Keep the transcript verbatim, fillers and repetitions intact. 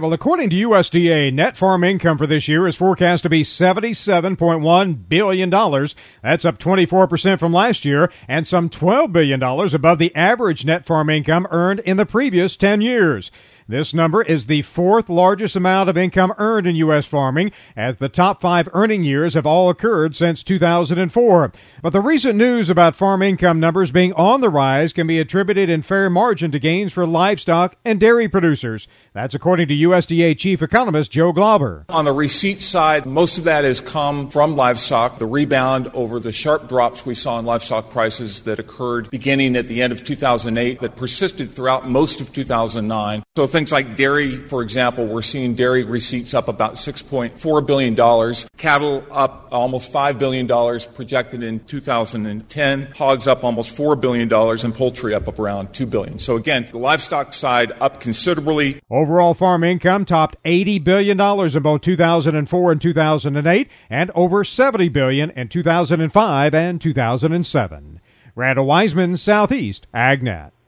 Well, according to U S D A, net farm income for this year is forecast to be seventy-seven point one billion dollars. That's up twenty-four percent from last year and some twelve billion dollars above the average net farm income earned in the previous ten years. This number is the fourth largest amount of income earned in U S farming, as the top five earning years have all occurred since two thousand four. But the recent news about farm income numbers being on the rise can be attributed in fair margin to gains for livestock and dairy producers. That's according to U S D A Chief Economist Joe Glauber. On the receipt side, most of that has come from livestock. The rebound over the sharp drops we saw in livestock prices that occurred beginning at the end of two thousand eight that persisted throughout most of two thousand nine. So things like dairy, for example, we're seeing dairy receipts up about six point four billion dollars. Cattle up almost five billion dollars projected in two thousand ten. Hogs up almost four billion dollars and poultry up, up around two billion dollars. So again, the livestock side up considerably. Overall farm income topped eighty billion dollars in both two thousand four and two thousand eight and over seventy billion dollars in two thousand five and two thousand seven. Randall Wiseman, Southeast AgNet.